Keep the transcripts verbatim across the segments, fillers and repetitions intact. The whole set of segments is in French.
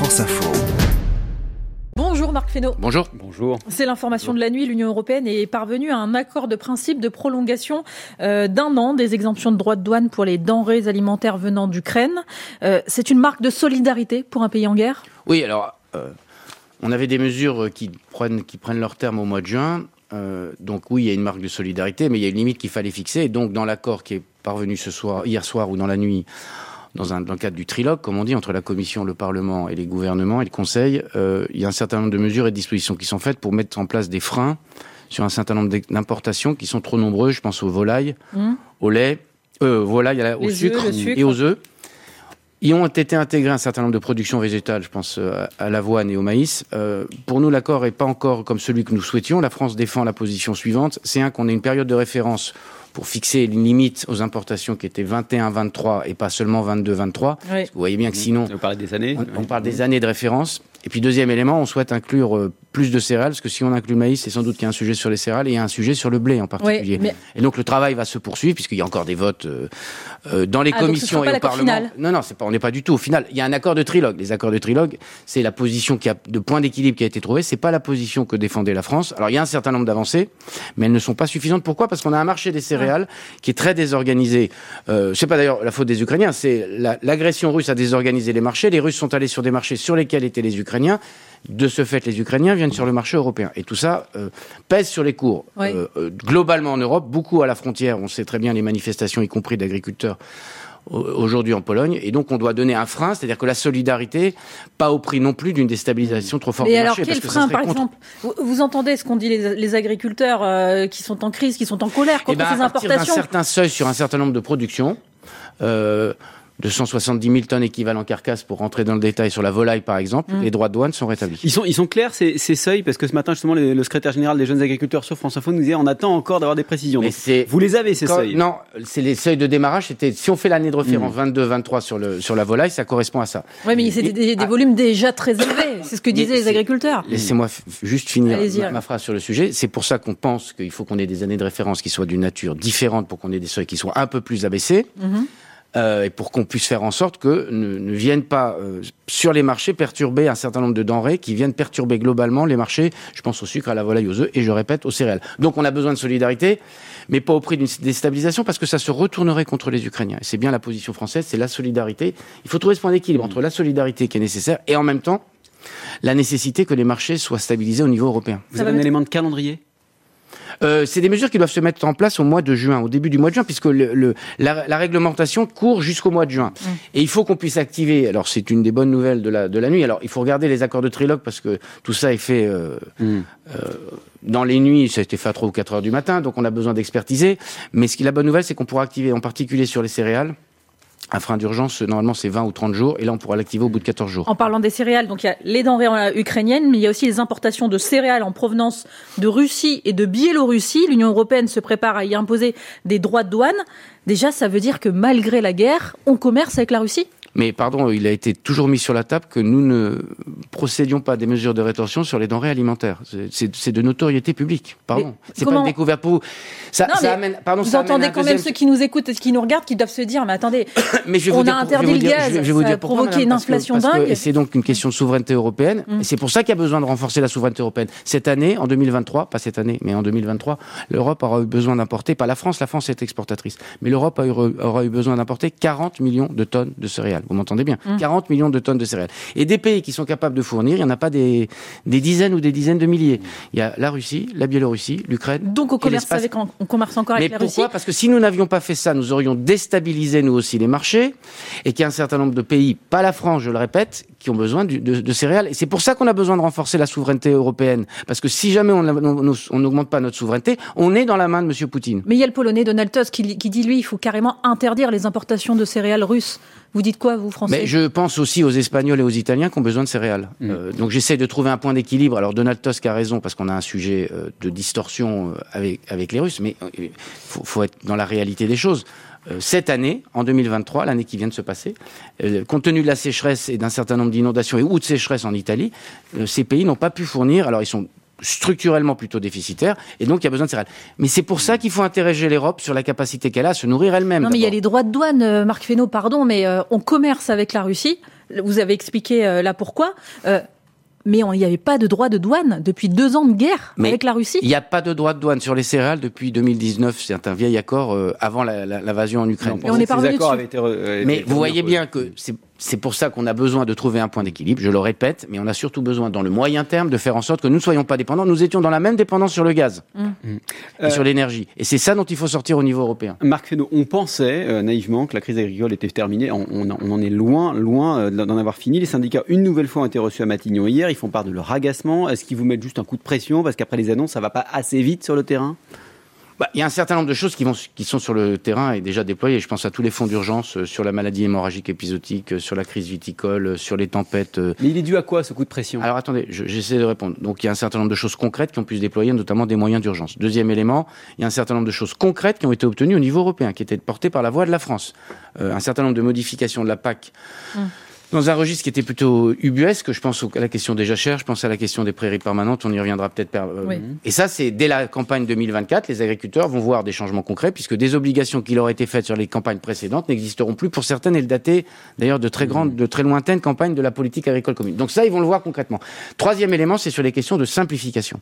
France Info. Bonjour Marc Fesneau. Bonjour. Bonjour. C'est l'information de la nuit. L'Union européenne est parvenue à un accord de principe de prolongation euh, d'un an des exemptions de droits de douane pour les denrées alimentaires venant d'Ukraine. Euh, c'est une marque de solidarité pour un pays en guerre ? Oui, alors, euh, on avait des mesures qui prennent, qui prennent leur terme au mois de juin. Euh, donc oui, il y a une marque de solidarité, mais il y a une limite qu'il fallait fixer. Et donc, dans l'accord qui est parvenu ce soir, hier soir ou dans la nuit, Dans, un, dans le cadre du trilogue, comme on dit, entre la Commission, le Parlement et les gouvernements et le Conseil, euh, il y a un certain nombre de mesures et de dispositions qui sont faites pour mettre en place des freins sur un certain nombre d'importations qui sont trop nombreuses. Je pense aux volailles, mmh. au lait, euh, volailles, au sucre, œufs, sucre et aux œufs. Y ont été intégrés un certain nombre de productions végétales, je pense à, à l'avoine et au maïs. Euh, pour nous, l'accord n'est pas encore comme celui que nous souhaitions. La France défend la position suivante. C'est un, qu'on ait une période de référence pour fixer une limite aux importations qui étaient vingt et un vingt-trois et pas seulement vingt-deux vingt-trois. Oui. Vous voyez bien que sinon... On parle des années. On, on parle des années de référence. Et puis deuxième élément, on souhaite inclure euh, plus de céréales, parce que si on inclut le maïs, c'est sans doute qu'il y a un sujet sur les céréales et il y a un sujet sur le blé en particulier. Oui, mais... Et donc le travail va se poursuivre, puisqu'il y a encore des votes euh, euh, dans les ah, commissions et au Parlement. Final. Non, non, c'est pas, on n'est pas du tout au final. Il y a un accord de trilogue. Les accords de trilogue, c'est la position qui a, de point d'équilibre qui a été trouvée. C'est pas la position que défendait la France. Alors il y a un certain nombre d'avancées, mais elles ne sont pas suffisantes. Pourquoi ? Parce qu'on a un marché des céréales ouais. qui est très désorganisé. Euh, c'est pas d'ailleurs la faute des Ukrainiens, c'est la, l'agression russe a désorganisé les marchés. Les Russes sont allés sur des marchés sur lesquels étaient les Ukrainiens. De ce fait, les Ukrainiens viennent sur le marché européen. Et tout ça euh, pèse sur les cours. Oui. Euh, euh, globalement en Europe, beaucoup à la frontière. On sait très bien les manifestations, y compris d'agriculteurs, aujourd'hui en Pologne. Et donc, on doit donner un frein, c'est-à-dire que la solidarité, pas au prix non plus d'une déstabilisation trop forte du marché. Mais alors, quel frein, par contre... exemple vous, vous entendez ce qu'ont dit les, les agriculteurs euh, qui sont en crise, qui sont en colère contre eh ben, ces importations ? À partir d'un certain seuil sur un certain nombre de productions... Euh, deux cent soixante-dix mille tonnes équivalent carcasse pour rentrer dans le détail sur la volaille par exemple, mmh. les droits de douane sont rétablis. Ils sont, ils sont clairs ces, ces seuils parce que ce matin justement le, le secrétaire général des jeunes agriculteurs sur France Info nous disait on attend encore d'avoir des précisions. Donc, vous les avez ces quand, seuils ? Non, c'est les seuils de démarrage. C'était si on fait l'année de référence mmh. vingt-deux vingt-trois sur le sur la volaille, ça correspond à ça. Oui, mais c'est des, des, des volumes déjà très élevés. C'est ce que disaient les agriculteurs. Laissez-moi f- juste finir ma, ma phrase sur le sujet. C'est pour ça qu'on pense qu'il faut qu'on ait des années de référence qui soient d'une nature différente pour qu'on ait des seuils qui soient un peu plus abaissés. Mmh. Euh, et pour qu'on puisse faire en sorte que ne, ne viennent pas euh, sur les marchés perturber un certain nombre de denrées qui viennent perturber globalement les marchés. Je pense au sucre, à la volaille, aux œufs et je répète aux céréales. Donc on a besoin de solidarité, mais pas au prix d'une déstabilisation parce que ça se retournerait contre les Ukrainiens. Et c'est bien la position française, c'est la solidarité. Il faut trouver ce point d'équilibre entre la solidarité qui est nécessaire et en même temps la nécessité que les marchés soient stabilisés au niveau européen. Vous avez un élément de calendrier ? Euh, c'est des mesures qui doivent se mettre en place au mois de juin, au début du mois de juin, puisque le, le, la, la réglementation court jusqu'au mois de juin. Mmh. Et il faut qu'on puisse activer. Alors, c'est une des bonnes nouvelles de la, de la nuit. Alors, il faut regarder les accords de trilogue parce que tout ça est fait euh, mmh. euh, dans les nuits. Ça a été fait à trois ou quatre heures du matin, donc on a besoin d'expertiser. Mais ce qui est la bonne nouvelle, c'est qu'on pourra activer, en particulier sur les céréales, un frein d'urgence, normalement, c'est vingt ou trente jours. Et là, on pourra l'activer au bout de quatorze jours. En parlant des céréales, donc il y a les denrées ukrainiennes, mais il y a aussi les importations de céréales en provenance de Russie et de Biélorussie. L'Union européenne se prépare à y imposer des droits de douane. Déjà, ça veut dire que malgré la guerre, on commerce avec la Russie ? Mais pardon, il a été toujours mis sur la table que nous ne procédions pas à des mesures de rétorsion sur les denrées alimentaires. C'est, c'est, c'est de notoriété publique. Pardon. Mais c'est comment... pas une découverte pour vous. Ça, non, ça amène, pardon, vous ça entendez amène quand deuxième... même ceux qui nous écoutent et qui nous regardent qui doivent se dire, mais attendez, mais je vais on vous dire, a interdit le gaz, je vais vous ça dire a pourquoi, provoqué madame, une inflation parce que, parce dingue. que, et c'est donc une question de souveraineté européenne. Mmh. Et c'est pour ça qu'il y a besoin de renforcer la souveraineté européenne. Cette année, en deux mille vingt-trois, pas cette année, mais en deux mille vingt-trois, l'Europe aura eu besoin d'importer, pas la France, la France est exportatrice, mais l'Europe a eu, aura eu besoin d'importer quarante millions de tonnes de céréales. Vous m'entendez bien ? Mmh. quarante millions de tonnes de céréales. Et des pays qui sont capables de fournir, il n'y en a pas des, des dizaines ou des dizaines de milliers. Il y a la Russie, la Biélorussie, l'Ukraine. Donc on commerce, avec, on commerce encore avec Mais la pourquoi ? Russie. Parce que si nous n'avions pas fait ça, nous aurions déstabilisé nous aussi les marchés et qu'il y a un certain nombre de pays, pas la France, je le répète, qui ont besoin de, de, de céréales. Et c'est pour ça qu'on a besoin de renforcer la souveraineté européenne. Parce que si jamais on n'augmente pas notre souveraineté, on est dans la main de M. Poutine. Mais il y a le Polonais Donald Tusk qui, qui dit, lui, il faut carrément interdire les importations de céréales russes. Vous dites quoi, vous, Français ? Mais je pense aussi aux Espagnols et aux Italiens qui ont besoin de céréales. Mmh. Euh, donc j'essaie de trouver un point d'équilibre. Alors Donald Tusk a raison parce qu'on a un sujet euh, de distorsion euh, avec, avec les Russes, mais il euh, faut, faut être dans la réalité des choses. Euh, cette année, en deux mille vingt-trois, l'année qui vient de se passer, euh, compte tenu de la sécheresse et d'un certain nombre d'inondations et ou de sécheresse en Italie, euh, ces pays n'ont pas pu fournir. Alors ils sont structurellement plutôt déficitaire, et donc il y a besoin de céréales. Mais c'est pour ça qu'il faut interroger l'Europe sur la capacité qu'elle a à se nourrir elle-même. Non, d'abord. mais il y a les droits de douane, Marc Fesneau, pardon, mais euh, on commerce avec la Russie, Vous avez expliqué euh, là pourquoi. Euh, Mais il n'y avait pas de droit de douane depuis deux ans de guerre mais avec la Russie. Il n'y a pas de droit de douane sur les céréales depuis deux mille dix-neuf. C'est un vieil accord euh, avant la, la, l'invasion en Ukraine. Et on est pas revenu dessus. Été re, euh, mais vous voyez bien que c'est, c'est pour ça qu'on a besoin de trouver un point d'équilibre. Je le répète, mais on a surtout besoin dans le moyen terme de faire en sorte que nous ne soyons pas dépendants. Nous étions dans la même dépendance sur le gaz mmh. et euh, sur l'énergie. Et c'est ça dont il faut sortir au niveau européen. Marc Fesneau, on pensait euh, naïvement que la crise agricole était terminée. On, on, on en est loin, loin euh, d'en avoir fini. Les syndicats, une nouvelle fois, ont été reçus à Matignon hier. Ils font part de leur agacement. Est-ce qu'ils vous mettent juste un coup de pression parce qu'après les annonces, ça ne va pas assez vite sur le terrain ? Bah, il y a un certain nombre de choses qui, vont, qui sont sur le terrain et déjà déployées. Je pense à tous les fonds d'urgence euh, sur la maladie hémorragique épisodique, euh, sur la crise viticole, euh, sur les tempêtes. Euh... Mais il est dû à quoi ce coup de pression ? Alors attendez, je, j'essaie de répondre. Donc il y a un certain nombre de choses concrètes qui ont pu se déployer, notamment des moyens d'urgence. Deuxième élément, il y a un certain nombre de choses concrètes qui ont été obtenues au niveau européen, qui étaient portées par la voix de la France. Euh, un certain nombre de modifications de la P A C. Mmh. Dans un registre qui était plutôt ubuesque, je pense à la question des jachères, je pense à la question des prairies permanentes, on y reviendra peut-être. Per... Oui. Et ça, c'est dès la campagne deux mille vingt-quatre, les agriculteurs vont voir des changements concrets, puisque des obligations qui leur ont été faites sur les campagnes précédentes n'existeront plus pour certaines, et le dater d'ailleurs de très grandes, de très lointaines campagnes de la politique agricole commune. Donc ça, ils vont le voir concrètement. Troisième élément, c'est sur les questions de simplification.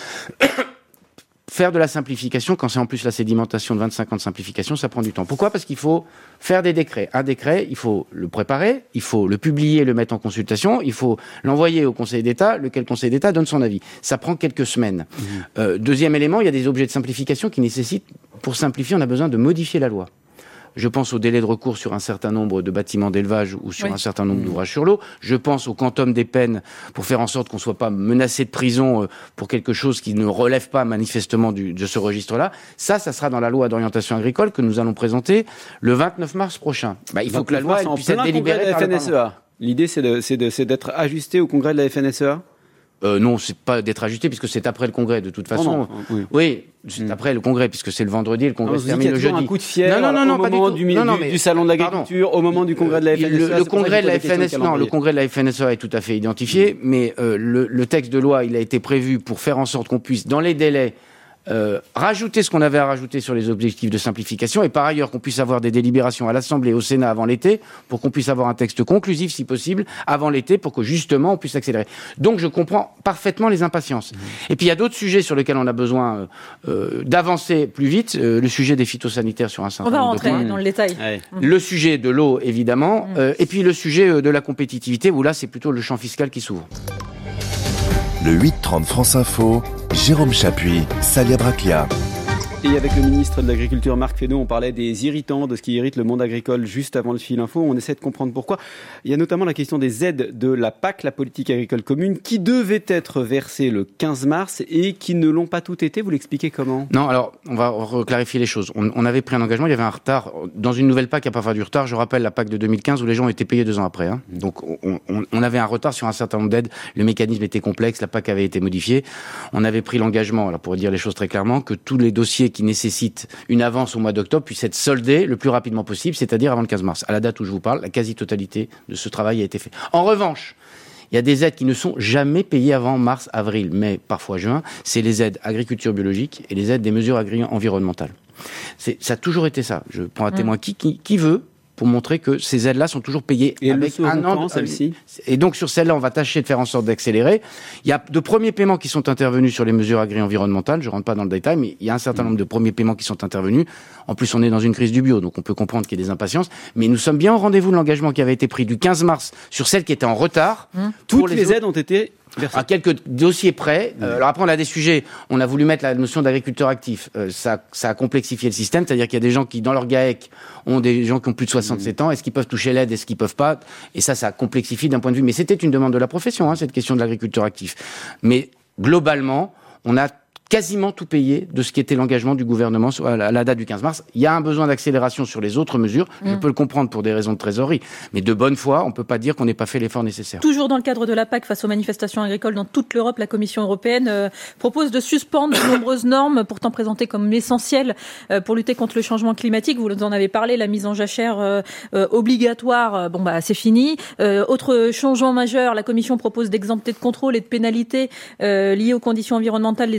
Faire de la simplification, quand c'est en plus la sédimentation de vingt-cinq ans de simplification, ça prend du temps. Pourquoi ? Parce qu'il faut faire des décrets. Un décret, il faut le préparer, il faut le publier, le mettre en consultation, il faut l'envoyer au Conseil d'État, lequel Conseil d'État donne son avis. Ça prend quelques semaines. Mmh. Euh, deuxième élément, il y a des objets de simplification qui nécessitent, pour simplifier, on a besoin de modifier la loi. Je pense au délai de recours sur un certain nombre de bâtiments d'élevage ou sur oui. un certain nombre mmh. d'ouvrages sur l'eau. Je pense au quantum des peines pour faire en sorte qu'on ne soit pas menacé de prison pour quelque chose qui ne relève pas manifestement du, de ce registre-là. Ça, ça sera dans la loi d'orientation agricole que nous allons présenter le vingt-neuf mars prochain. Bah, il faut que la loi elle puisse être délibérée par le Parlement. L'idée, c'est, de, c'est, de, c'est d'être ajusté au congrès de la F N S E A ? Euh, non, c'est pas d'être ajusté puisque c'est après le congrès de toute façon. Oh non, oui, oui c'est mmh. après le congrès puisque c'est le vendredi et le congrès non, se termine le jeudi. Un coup de fièvre non, non, non, non, au moment du, non, non, mais, du salon de l'agriculture, pardon. Au moment du congrès de la F N S E A. Le, le congrès de la F N S E A, non, le congrès de la F N S E A est tout à fait identifié, mmh. mais euh, le, le texte de loi, il a été prévu pour faire en sorte qu'on puisse, dans les délais, Euh, rajouter ce qu'on avait à rajouter sur les objectifs de simplification et par ailleurs qu'on puisse avoir des délibérations à l'Assemblée et au Sénat avant l'été pour qu'on puisse avoir un texte conclusif si possible avant l'été pour que justement on puisse accélérer. Donc je comprends parfaitement les impatiences. Mmh. Et puis il y a d'autres sujets sur lesquels on a besoin euh, d'avancer plus vite. Euh, le sujet des phytosanitaires sur un certain nombre de points. On va rentrer dans le détail. Ouais. Mmh. Le sujet de l'eau évidemment mmh. euh, et puis le sujet de la compétitivité où là c'est plutôt le champ fiscal qui s'ouvre. Le huit trente France Info, Jérôme Chapuis, Salia Braclia. Et avec le ministre de l'Agriculture, Marc Fesneau, on parlait des irritants, de ce qui irrite le monde agricole juste avant le fil info. On essaie de comprendre pourquoi. Il y a notamment la question des aides de la P A C, la politique agricole commune, qui devaient être versées le quinze mars et qui ne l'ont pas toutes été. Vous l'expliquez comment ? Non, alors, on va clarifier les choses. On, on avait pris un engagement, il y avait un retard. Dans une nouvelle P A C, il n'y a pas fallu du retard. Je rappelle la P A C de deux mille quinze où les gens ont été payés deux ans après. Hein. Donc, on, on, on avait un retard sur un certain nombre d'aides. Le mécanisme était complexe, la P A C avait été modifiée. On avait pris l'engagement, alors pour dire les choses très clairement, que tous les dossiers qui nécessitent une avance au mois d'octobre puisse être soldée le plus rapidement possible, c'est-à-dire avant le quinze mars. À la date où je vous parle, la quasi-totalité de ce travail a été fait. En revanche, il y a des aides qui ne sont jamais payées avant mars, avril, mai, parfois juin. C'est les aides agriculture biologique et les aides des mesures agri-environnementales. C'est, ça a toujours été ça. Je prends à témoin qui, qui, qui veut pour montrer que ces aides-là sont toujours payées et avec un an. Celle-ci. Et donc sur celle-là, on va tâcher de faire en sorte d'accélérer. Il y a de premiers paiements qui sont intervenus sur les mesures agri-environnementales. Je rentre pas dans le détail, mais il y a un certain nombre de premiers paiements qui sont intervenus. En plus, on est dans une crise du bio, donc on peut comprendre qu'il y a des impatiences. Mais nous sommes bien au rendez-vous de l'engagement qui avait été pris du quinze mars sur celles qui étaient en retard. Mmh. Toutes les, les aides ont été à quelques dossiers près. Euh, alors après, on a des sujets. On a voulu mettre la notion d'agriculteur actif. Euh, ça, ça a complexifié le système. C'est-à-dire qu'il y a des gens qui, dans leur GAEC, ont des gens qui ont plus de soixante-sept ans. Est-ce qu'ils peuvent toucher l'aide? Est-ce qu'ils peuvent pas? Et ça, ça complexifie d'un point de vue. Mais c'était une demande de la profession, hein, cette question de l'agriculteur actif. Mais globalement, on a quasiment tout payé de ce qui était l'engagement du gouvernement à la date du quinze mars. Il y a un besoin d'accélération sur les autres mesures. Mmh. Je peux le comprendre pour des raisons de trésorerie. Mais de bonne foi, on ne peut pas dire qu'on n'ait pas fait l'effort nécessaire. Toujours dans le cadre de la P A C, face aux manifestations agricoles dans toute l'Europe, la Commission européenne euh, propose de suspendre de nombreuses normes pourtant présentées comme essentielles euh, pour lutter contre le changement climatique. Vous en avez parlé, la mise en jachère euh, euh, obligatoire, euh, bon bah c'est fini. Euh, autre changement majeur, la Commission propose d'exempter de contrôle et de pénalités euh, liées aux conditions environnementales des exploitations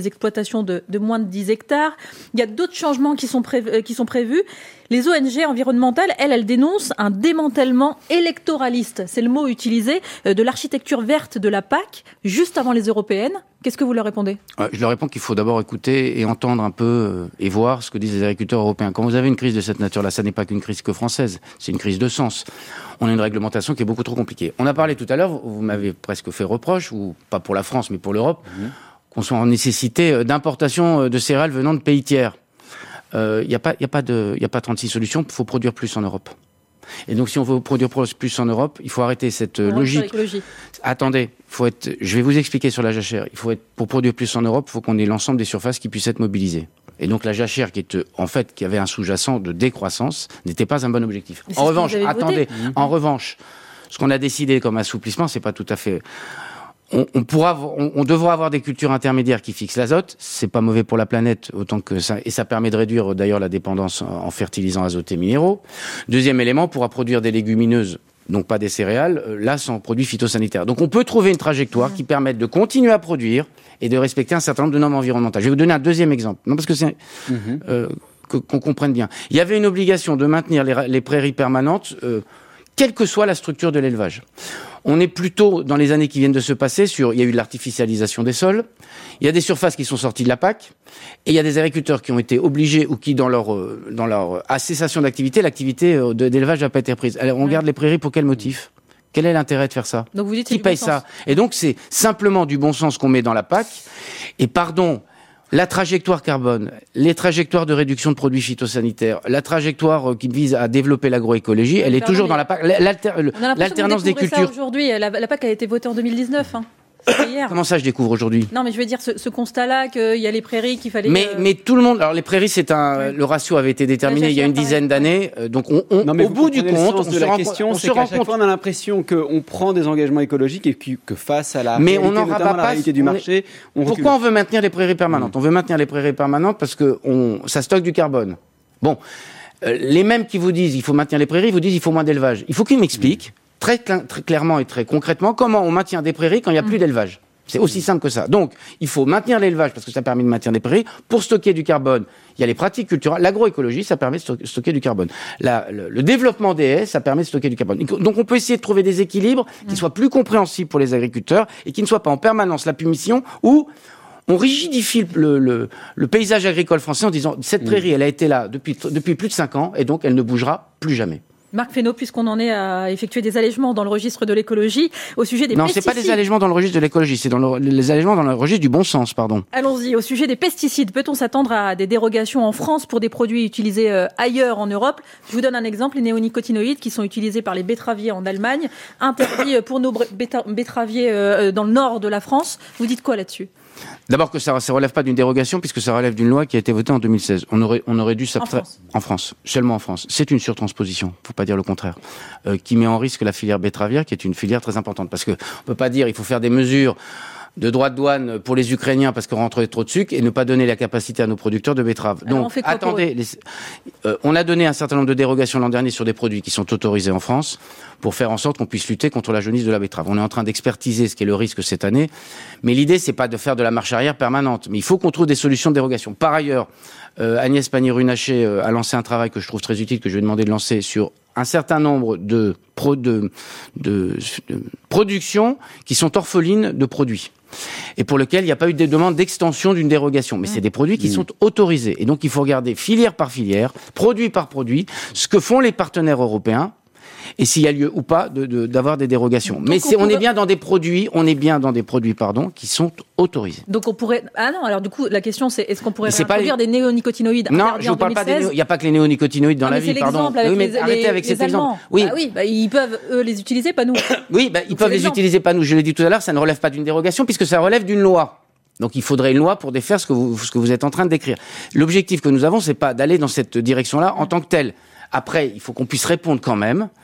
exploitation de, de moins de dix hectares. Il y a d'autres changements qui sont, prév- qui sont prévus. Les O N G environnementales, elles, elles dénoncent un démantèlement électoraliste. C'est le mot utilisé, de l'architecture verte de la P A C, juste avant les européennes. Qu'est-ce que vous leur répondez ? Je leur réponds qu'il faut d'abord écouter et entendre un peu et voir ce que disent les agriculteurs européens. Quand vous avez une crise de cette nature-là, ça n'est pas qu'une crise que française, c'est une crise de sens. On a une réglementation qui est beaucoup trop compliquée. On a parlé tout à l'heure, vous m'avez presque fait reproche, ou pas pour la France, mais pour l'Europe, mmh. qu'on soit en nécessité d'importation de céréales venant de pays tiers. Il euh, n'y a pas, y a pas de, y a pas trente-six solutions. Il faut produire plus en Europe. Et donc, si on veut produire plus en Europe, il faut arrêter cette on logique. Attendez, faut être. Je vais vous expliquer sur la jachère. Il faut être pour produire plus en Europe, il faut qu'on ait l'ensemble des surfaces qui puissent être mobilisées. Et donc, la jachère, qui est en fait, qui avait un sous-jacent de décroissance, n'était pas un bon objectif. En revanche, attendez. Mmh. En revanche, ce qu'on a décidé comme assouplissement, c'est pas tout à fait. On, on pourra, on, on devra avoir des cultures intermédiaires qui fixent l'azote. C'est pas mauvais pour la planète, autant que ça, et ça permet de réduire d'ailleurs la dépendance en fertilisants azotés minéraux. Deuxième élément, on pourra produire des légumineuses, donc pas des céréales, là sans produits phytosanitaires. Donc on peut trouver une trajectoire mmh. qui permette de continuer à produire et de respecter un certain nombre de normes environnementales. Je vais vous donner un deuxième exemple, non parce que c'est mmh. euh, que, qu'on comprenne bien. Il y avait une obligation de maintenir les, les prairies permanentes, euh, quelle que soit la structure de l'élevage. On est plutôt, dans les années qui viennent de se passer, sur, il y a eu de l'artificialisation des sols, il y a des surfaces qui sont sorties de la P A C, et il y a des agriculteurs qui ont été obligés, ou qui, dans leur, dans leur cessation d'activité, l'activité d'élevage n'a pas été prise. Alors, on garde les prairies pour quel motif ? Quel est l'intérêt de faire ça ? Donc vous dites qui paye bon ça ? Et donc, c'est simplement du bon sens qu'on met dans la P A C, et pardon, la trajectoire carbone, les trajectoires de réduction de produits phytosanitaires, la trajectoire qui vise à développer l'agroécologie, elle est Pardon, toujours dans la P A C. L'alter, l'alternance des cultures. Ça aujourd'hui, la, la P A C a été votée en deux mille dix-neuf. Hein. Hier. Comment ça, je découvre aujourd'hui ? Non, mais je veux dire ce, ce constat-là qu'il y a les prairies qu'il fallait. Mais, euh... mais tout le monde. Alors les prairies, c'est un. Ouais. Le ratio avait été déterminé il y a une dizaine d'années. Euh, donc on, on, non, mais au bout du compte, on de se la rend, question, on c'est se qu'à rend chaque compte. fois, on a l'impression qu'on prend des engagements écologiques et que, que face à la mais réalité, on n'aura notamment pas la réalité du marché, on Pourquoi on veut maintenir les prairies permanentes ? mmh. On veut maintenir les prairies permanentes parce que on, ça stocke du carbone. Bon, euh, les mêmes qui vous disent il faut maintenir les prairies, vous disent il faut moins d'élevage. Il faut qu'ils m'expliquent mmh. très, très clairement et très concrètement comment on maintient des prairies quand il n'y a mmh. plus d'élevage. C'est aussi simple que ça. Donc, il faut maintenir l'élevage parce que ça permet de maintenir des prairies. Pour stocker du carbone, il y a les pratiques culturelles. L'agroécologie, ça permet de stocker du carbone. La, le, le développement des haies, ça permet de stocker du carbone. Donc, on peut essayer de trouver des équilibres qui soient plus compréhensibles pour les agriculteurs et qui ne soient pas en permanence la punition ou on rigidifie le, le, le paysage agricole français en disant cette prairie, elle a été là depuis, depuis plus de cinq ans et donc elle ne bougera plus jamais. Marc Fesneau, puisqu'on en est à effectuer des allègements dans le registre de l'écologie, au sujet des non, pesticides... Non, c'est pas des allègements dans le registre de l'écologie, c'est dans le, les allègements dans le registre du bon sens, pardon. Allons-y, au sujet des pesticides, peut-on s'attendre à des dérogations en France pour des produits utilisés euh, ailleurs en Europe ? Je vous donne un exemple, les néonicotinoïdes qui sont utilisés par les betteraviers en Allemagne, interdits pour nos betteraviers euh, dans le nord de la France. Vous dites quoi là-dessus ? D'abord que ça ne relève pas d'une dérogation puisque ça relève d'une loi qui a été votée en deux mille seize. On aurait, on aurait dû s'abstraire... En France. Seulement en France. C'est une surtransposition, faut pas dire le contraire, euh, qui met en risque la filière betteravière qui est une filière très importante. Parce que on peut pas dire il faut faire des mesures de droits de douane pour les Ukrainiens parce qu'on rentrait trop de sucre et ne pas donner la capacité à nos producteurs de betteraves. Alors donc, on fait quoi attendez, les, euh, on a donné un certain nombre de dérogations l'an dernier sur des produits qui sont autorisés en France pour faire en sorte qu'on puisse lutter contre la jaunisse de la betterave. On est en train d'expertiser ce qu'est le risque cette année, mais l'idée c'est pas de faire de la marche arrière permanente, mais il faut qu'on trouve des solutions de dérogation. Par ailleurs, euh, Agnès Pannier-Runacher euh, a lancé un travail que je trouve très utile, que je vais demander de lancer sur un certain nombre de, pro, de, de, de productions qui sont orphelines de produits et pour lequel il n'y a pas eu de demande d'extension d'une dérogation. Mais mmh. c'est des produits qui mmh. sont autorisés. Et donc, il faut regarder filière par filière, produit par produit, ce que font les partenaires européens et s'il y a lieu ou pas de, de, d'avoir des dérogations. Donc Mais c'est, on, pourrait... on est bien dans des produits, on est bien dans des produits, pardon, qui sont autorisés. Donc on pourrait, ah non, alors du coup, la question c'est, est-ce qu'on pourrait réintroduire les... des néonicotinoïdes Non, je ne parle pas des, il n'y a pas que les néonicotinoïdes dans non, la vie, pardon. Avec oui, mais les, arrêtez les, avec les cet Allemands. exemple. Oui, bah oui, bah, ils peuvent eux les utiliser, pas nous. oui, bah, ils Donc peuvent les exemples. utiliser, pas nous. Je l'ai dit tout à l'heure, ça ne relève pas d'une dérogation puisque ça relève d'une loi. Donc il faudrait une loi pour défaire ce que vous, ce que vous êtes en train de décrire. L'objectif que nous avons, c'est pas d'aller dans cette direction-là en tant que telle. Après, il faut qu'on puisse répondre quand même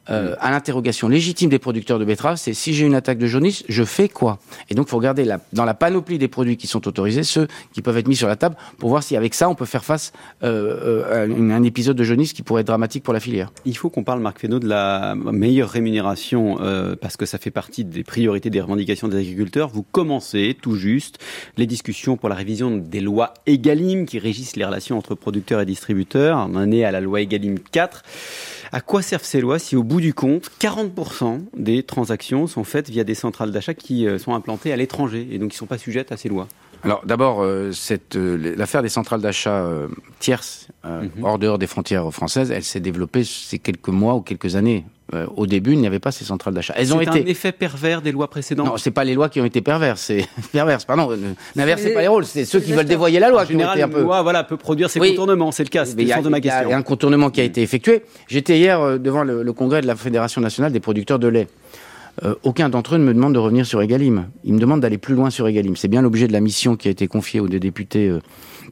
euh, à l'interrogation légitime des producteurs de betteraves, c'est si j'ai une attaque de jaunisse, je fais quoi? Et donc, il faut regarder la, dans la panoplie des produits qui sont autorisés, ceux qui peuvent être mis sur la table pour voir si avec ça, on peut faire face euh, euh, à une, un épisode de jaunisse qui pourrait être dramatique pour la filière. Il faut qu'on parle, Marc Fesneau, de la meilleure rémunération euh, parce que ça fait partie des priorités, des revendications des agriculteurs. Vous commencez tout juste les discussions pour la révision des lois Egalim qui régissent les relations entre producteurs et distributeurs. On en est à la loi Egalim quatre. À quoi servent ces lois si au bout du compte, quarante pour cent des transactions sont faites via des centrales d'achat qui sont implantées à l'étranger et donc qui ne sont pas sujettes à ces lois? Alors d'abord, euh, cette, euh, l'affaire des centrales d'achat euh, tierces, euh, mm-hmm. hors dehors des frontières françaises, elle s'est développée ces quelques mois ou quelques années. Euh, au début, il n'y avait pas ces centrales d'achat. Elles ont c'est été... un effet pervers des lois précédentes. Non, c'est pas les lois qui ont été perverses, c'est perverses. Pardon, n'inversez pas les rôles. C'est ceux qui veulent dévoyer la loi. En qui général, ont été un peu... une loi, voilà, peut produire ses oui. contournements. C'est le cas. C'est le sens de ma question. Il y a un contournement qui a été effectué. J'étais hier euh, devant le, le congrès de la Fédération nationale des producteurs de lait. Euh, aucun d'entre eux ne me demande de revenir sur Egalim. Ils me demandent d'aller plus loin sur Egalim. C'est bien l'objet de la mission qui a été confiée aux deux députés euh,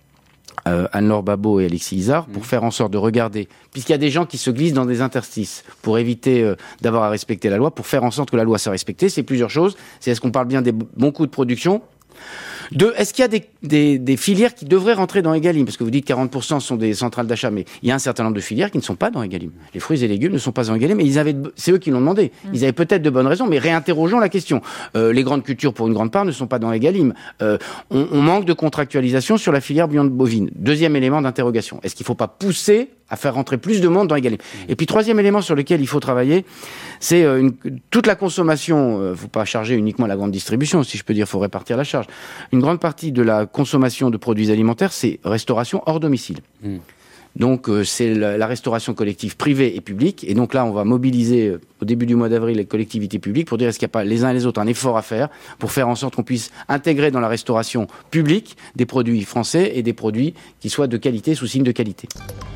euh, Anne-Laure Babot et Alexis Isard pour mmh. faire en sorte de regarder, puisqu'il y a des gens qui se glissent dans des interstices pour éviter euh, d'avoir à respecter la loi, pour faire en sorte que la loi soit respectée. C'est plusieurs choses. C'est est-ce qu'on parle bien des bons coûts de production? Deux, est-ce qu'il y a des, des, des filières qui devraient rentrer dans Egalim? Parce que vous dites quarante pour cent sont des centrales d'achat, mais il y a un certain nombre de filières qui ne sont pas dans Egalim. Les fruits et légumes ne sont pas dans Egalim, et ils avaient, c'est eux qui l'ont demandé. Ils avaient peut-être de bonnes raisons, mais réinterrogeons la question. Euh, les grandes cultures, pour une grande part, ne sont pas dans Egalim. Euh, on, on manque de contractualisation sur la filière viande bovine. Deuxième élément d'interrogation. Est-ce qu'il ne faut pas pousser à faire rentrer plus de monde dans Egalim? Et puis troisième élément sur lequel il faut travailler, c'est euh, une, toute la consommation. Il euh, ne faut pas charger uniquement la grande distribution, si je peux dire, il faut répartir la charge. Une grande partie de la consommation de produits alimentaires, c'est restauration hors domicile. Mmh. Donc euh, c'est la, la restauration collective privée et publique. Et donc là, on va mobiliser euh, au début du mois d'avril les collectivités publiques pour dire est-ce qu'il n'y a pas les uns et les autres un effort à faire pour faire en sorte qu'on puisse intégrer dans la restauration publique des produits français et des produits qui soient de qualité, sous signe de qualité.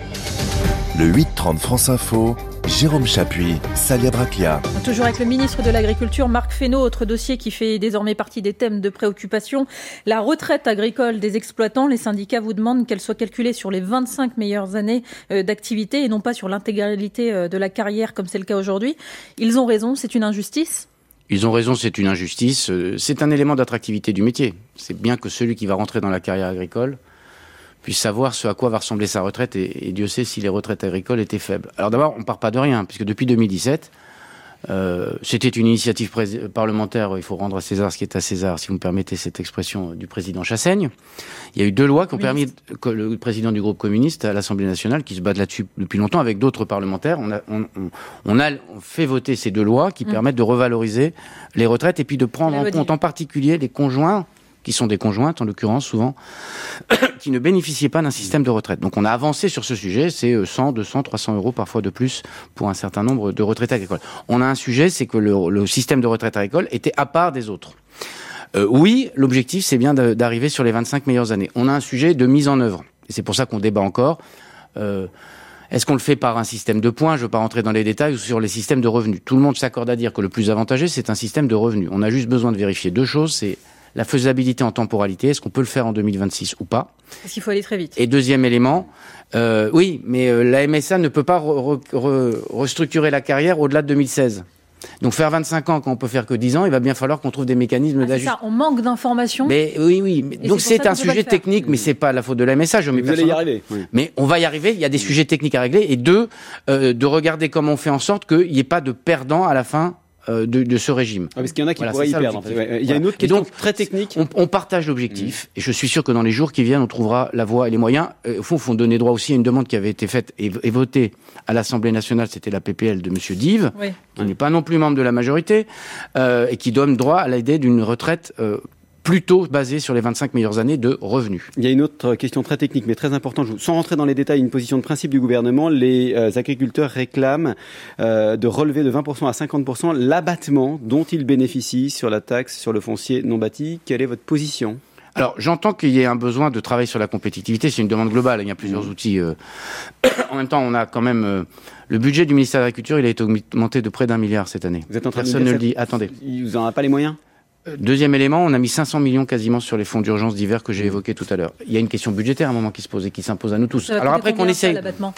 Le huit trente France Info, Jérôme Chapuis, Salia Braclia. Toujours avec le ministre de l'Agriculture, Marc Fesneau, autre dossier qui fait désormais partie des thèmes de préoccupation. La retraite agricole des exploitants. Les syndicats vous demandent qu'elle soit calculée sur les vingt-cinq meilleures années d'activité et non pas sur l'intégralité de la carrière comme c'est le cas aujourd'hui. Ils ont raison, c'est une injustice? Ils ont raison, c'est une injustice. C'est un élément d'attractivité du métier. C'est bien que celui qui va rentrer dans la carrière agricole puisse savoir ce à quoi va ressembler sa retraite, et, et Dieu sait si les retraites agricoles étaient faibles. Alors d'abord, on ne part pas de rien, puisque depuis deux mille dix-sept, euh, c'était une initiative pré- parlementaire, il faut rendre à César ce qui est à César, si vous me permettez cette expression, du président Chassaigne. Il y a eu deux lois qui ont permis, que le président du groupe communiste à l'Assemblée nationale, qui se bat là-dessus depuis longtemps avec d'autres parlementaires, on a, on, on, on a fait voter ces deux lois qui mmh. permettent de revaloriser les retraites et puis de prendre en compte en particulier les conjoints, qui sont des conjointes, en l'occurrence, souvent, qui ne bénéficiaient pas d'un système de retraite. Donc on a avancé sur ce sujet, c'est cent, deux cents, trois cents euros, parfois de plus, pour un certain nombre de retraites agricoles. On a un sujet, c'est que le, le système de retraite agricole était à part des autres. Euh, oui, l'objectif, c'est bien de, d'arriver sur les vingt-cinq meilleures années. On a un sujet de mise en œuvre, et c'est pour ça qu'on débat encore. Euh, Est-ce qu'on le fait par un système de points? Je ne veux pas rentrer dans les détails, ou sur les systèmes de revenus. Tout le monde s'accorde à dire que le plus avantageux, c'est un système de revenus. On a juste besoin de vérifier deux choses, c'est la faisabilité en temporalité, est-ce qu'on peut le faire en deux mille vingt-six ou pas? Est-ce qu'il faut aller très vite? Et deuxième élément, euh, oui, mais euh, la M S A ne peut pas re- re- restructurer la carrière au-delà de deux mille seize. Donc faire vingt-cinq ans quand on peut faire que dix ans, il va bien falloir qu'on trouve des mécanismes ah, d'ajustement. C'est ça, on manque d'informations. Mais oui, oui. Donc c'est, c'est un sujet technique, mais c'est pas la faute de la M S A. Je mets Vous allez y arriver. Oui. Mais on va y arriver. Il y a des sujets techniques à régler. Et deux, euh, de regarder comment on fait en sorte qu'il n'y ait pas de perdants à la fin De, de ce régime. Ah, parce qu'il y en a qui voilà, pourraient y perdre. En fait. ouais. Il y a voilà. une autre question donc, très technique. On, on partage l'objectif, mmh. et je suis sûr que dans les jours qui viennent, on trouvera la voie et les moyens. Euh, au fond, il faut donner droit aussi à une demande qui avait été faite et, et votée à l'Assemblée nationale, c'était la P P L de Monsieur Dive, oui. qui n'est pas non plus membre de la majorité, euh, et qui donne droit à l'idée d'une retraite euh, plutôt basé sur les vingt-cinq meilleures années de revenus. Il y a une autre question très technique, mais très importante. Sans rentrer dans les détails, une position de principe du gouvernement. Les euh, agriculteurs réclament euh, de relever de vingt pour cent à cinquante pour cent l'abattement dont ils bénéficient sur la taxe sur le foncier non bâti. Quelle est votre position ? Alors, j'entends qu'il y ait un besoin de travail sur la compétitivité. C'est une demande globale. Il y a plusieurs mmh. outils. Euh... en même temps, on a quand même... Euh... Le budget du ministère de l'Agriculture, il a été augmenté de près d'un milliard cette année. Vous êtes en train Personne de ne le dit. Attendez. Vous n'en avez pas les moyens ? Deuxième élément, on a mis cinq cents millions quasiment sur les fonds d'urgence d'hiver que j'ai évoqués tout à l'heure. Il y a une question budgétaire à un moment qui se pose et qui s'impose à nous tous. Alors après qu'on essaye...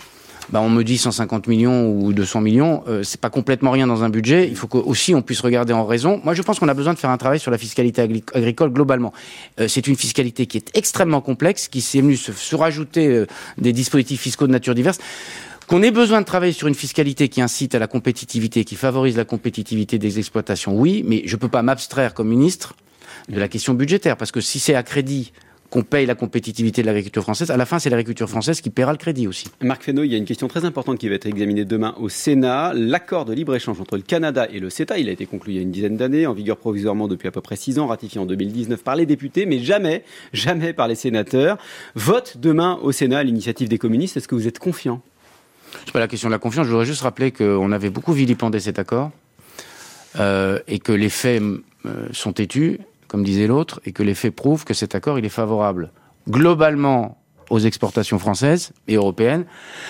bah, on me dit cent cinquante millions ou deux cents millions, euh, c'est pas complètement rien dans un budget. Il faut qu'aussi on puisse regarder en raison. Moi, je pense qu'on a besoin de faire un travail sur la fiscalité agri- agricole globalement. Euh, c'est une fiscalité qui est extrêmement complexe, qui s'est venue se, se rajouter euh, des dispositifs fiscaux de nature diverse. Qu'on ait besoin de travailler sur une fiscalité qui incite à la compétitivité, qui favorise la compétitivité des exploitations, oui, mais je peux pas m'abstraire comme ministre de la question budgétaire, parce que si c'est à crédit qu'on paye la compétitivité de l'agriculture française, à la fin, c'est l'agriculture française qui paiera le crédit aussi. Marc Fesneau, il y a une question très importante qui va être examinée demain au Sénat. L'accord de libre-échange entre le Canada et le CETA, il a été conclu il y a une dizaine d'années, en vigueur provisoirement depuis à peu près six ans, ratifié en deux mille dix-neuf par les députés, mais jamais, jamais par les sénateurs. Vote demain au Sénat à l'initiative des communistes. Est-ce que vous êtes confiant ? C'est pas la question de la confiance. Je voudrais juste rappeler qu'on avait beaucoup vilipendé cet accord euh, et que les faits euh, sont têtus, comme disait l'autre, et que les faits prouvent que cet accord il est favorable globalement aux exportations françaises et européennes,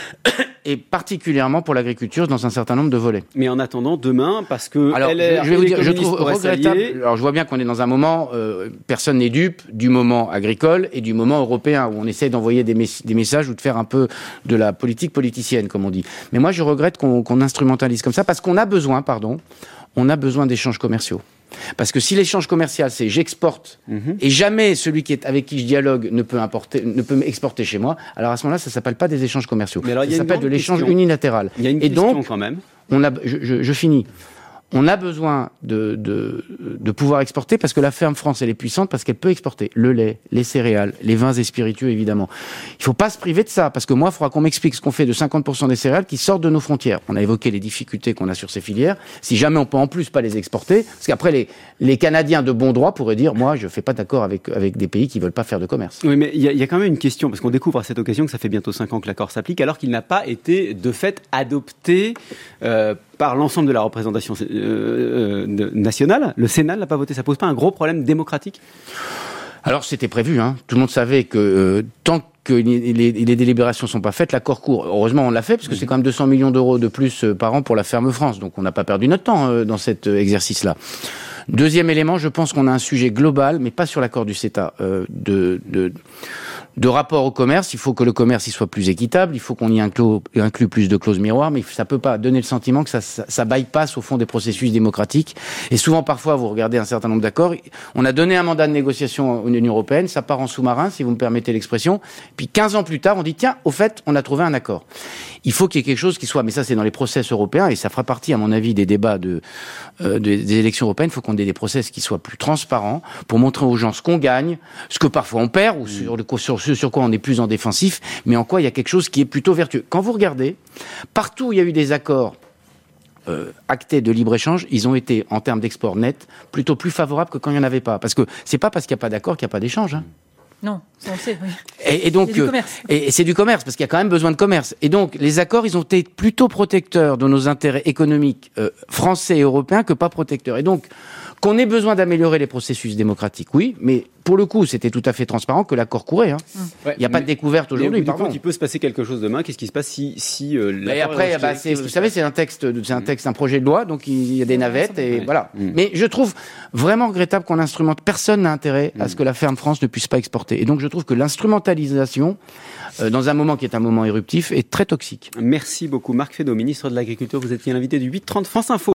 et particulièrement pour l'agriculture dans un certain nombre de volets. Mais en attendant, demain, parce que alors, L R je vais vous dire, je trouve regrettable. s'allier... Alors, je vois bien qu'on est dans un moment, euh, personne n'est dupe du moment agricole et du moment européen où on essaie d'envoyer des, mes- des messages ou de faire un peu de la politique politicienne, comme on dit. Mais moi, je regrette qu'on, qu'on instrumentalise comme ça parce qu'on a besoin, pardon, on a besoin d'échanges commerciaux. Parce que si l'échange commercial, c'est j'exporte, mmh. et jamais celui qui est avec qui je dialogue ne peut importer, ne peut exporter chez moi, alors à ce moment-là, ça s'appelle pas des échanges commerciaux. Mais alors, ça s'appelle de l'échange question. unilatéral. Il y a une et question donc, quand même. On a, je, je, je finis. On a besoin de, de, de pouvoir exporter parce que la ferme France, elle est puissante parce qu'elle peut exporter le lait, les céréales, les vins et spiritueux, évidemment. Il faut pas se priver de ça parce que moi, il faudra qu'on m'explique ce qu'on fait de cinquante pour cent des céréales qui sortent de nos frontières. On a évoqué les difficultés qu'on a sur ces filières. Si jamais on peut en plus pas les exporter, parce qu'après, les, les Canadiens de bon droit pourraient dire, moi, je fais pas d'accord avec, avec des pays qui veulent pas faire de commerce. Oui, mais il y, y a quand même une question parce qu'on découvre à cette occasion que ça fait bientôt cinq ans que l'accord s'applique alors qu'il n'a pas été, de fait, adopté euh, par l'ensemble de la représentation euh, euh, nationale. Le Sénat ne l'a pas voté. Ça pose pas un gros problème démocratique ? Alors, c'était prévu, hein. Tout le monde savait que euh, tant que les, les, les délibérations sont pas faites, l'accord court. Heureusement, on l'a fait, parce que mmh. c'est quand même deux cents millions d'euros de plus euh, par an pour la ferme France. Donc, on n'a pas perdu notre temps euh, dans cet euh, exercice-là. Deuxième élément, je pense qu'on a un sujet global, mais pas sur l'accord du CETA, euh, de, de, de rapport au commerce. Il faut que le commerce il soit plus équitable, il faut qu'on y inclue, inclue plus de clauses miroirs, mais ça peut pas donner le sentiment que ça, ça, ça bypasse au fond des processus démocratiques. Et souvent, parfois, vous regardez un certain nombre d'accords, on a donné un mandat de négociation à l'Union européenne, ça part en sous-marin, si vous me permettez l'expression, puis quinze ans plus tard, on dit, tiens, au fait, on a trouvé un accord. Il faut qu'il y ait quelque chose qui soit, mais ça c'est dans les process européens, et ça fera partie, à mon avis, des débats de, euh, des, des élections européennes, il faut qu'on ait des process qui soient plus transparents, pour montrer aux gens ce qu'on gagne, ce que parfois on perd, ou sur, le, sur ce sur quoi on est plus en défensif, mais en quoi il y a quelque chose qui est plutôt vertueux. Quand vous regardez, partout où il y a eu des accords euh, actés de libre-échange, ils ont été, en termes d'export net, plutôt plus favorables que quand il n'y en avait pas. Parce que c'est pas parce qu'il n'y a pas d'accord qu'il n'y a pas d'échange, hein. Non, ça on sait, oui. Et, et donc, c'est du commerce. Et, et c'est du commerce, parce qu'il y a quand même besoin de commerce. Et donc, les accords, ils ont été plutôt protecteurs de nos intérêts économiques euh, français et européens que pas protecteurs. Et donc, qu'on ait besoin d'améliorer les processus démocratiques, oui, mais pour le coup, c'était tout à fait transparent que l'accord courait. Hein. Ouais, il n'y a pas de découverte aujourd'hui. Par contre, il peut se passer quelque chose demain. Qu'est-ce qui se passe si, si euh, et après, bah, c'est, vous savez, c'est un texte, c'est un texte, un projet de loi, donc il y a des navettes et ouais. voilà. Mmh. Mais je trouve vraiment regrettable qu'on instrumente. Personne n'a intérêt à ce que la ferme France ne puisse pas exporter. Et donc, je trouve que l'instrumentalisation, euh, dans un moment qui est un moment éruptif, est très toxique. Merci beaucoup, Marc Fesneau, ministre de l'Agriculture. Vous étiez l'invité du huit trente France Info.